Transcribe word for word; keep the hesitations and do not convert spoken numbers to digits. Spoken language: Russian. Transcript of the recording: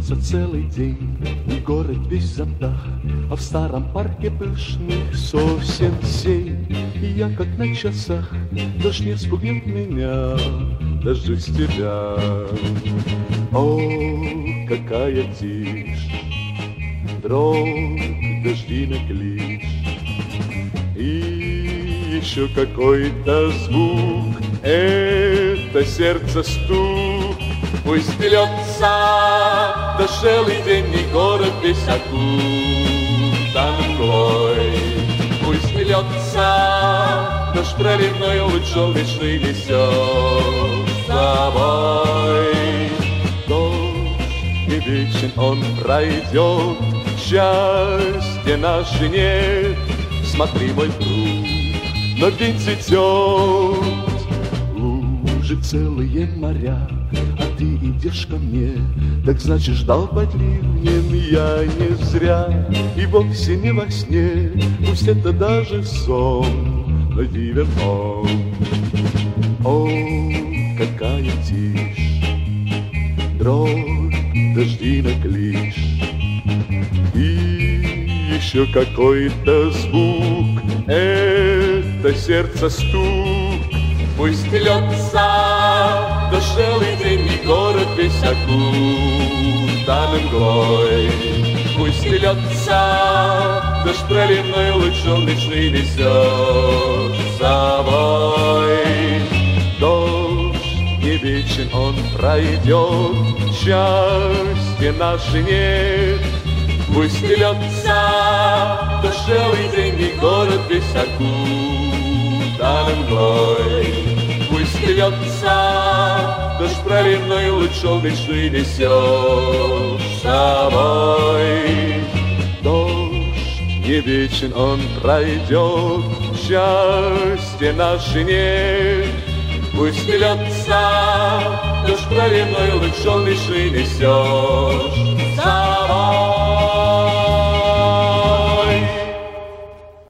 смеется целый день, и город весь запах, а в старом парке пышных сосен сень. И я как на часах, дождь не спугнет меня, дождусь тебя. О, какая тишь, дробь дождиный клич, и еще какой-то звук, это сердце стук. Пусть льется дождевый день, и город весь окутан мглой. Пусть льется дождь проливной, луч солнечный несет с собой. Дождь не вечен, он пройдет, счастья наше нет. Смотри, мой друг, но день цветет. Уже целые моря, а ты идешь ко мне, так значит ждал под ливнем я не зря. И вовсе не во сне, пусть это даже сон, но дивен он. О, какая тишь, дробь дождиный клич, и еще какой-то звук, это сердце стук. Пусть льется дождевый день, и город весь окутан мглой. Пусть льется дождь проливной, луч солнечный несет с собой. Дождь не вечен, он пройдет, счастья наше нет. Пусть льется дождевый день, и город весь окутан мглой. Пусть льется дождь проливной, луч солнечный несет с собой. Дождь не вечен, он пройдет, счастья наше нет. Пусть льется дождь проливной, луч солнечный несет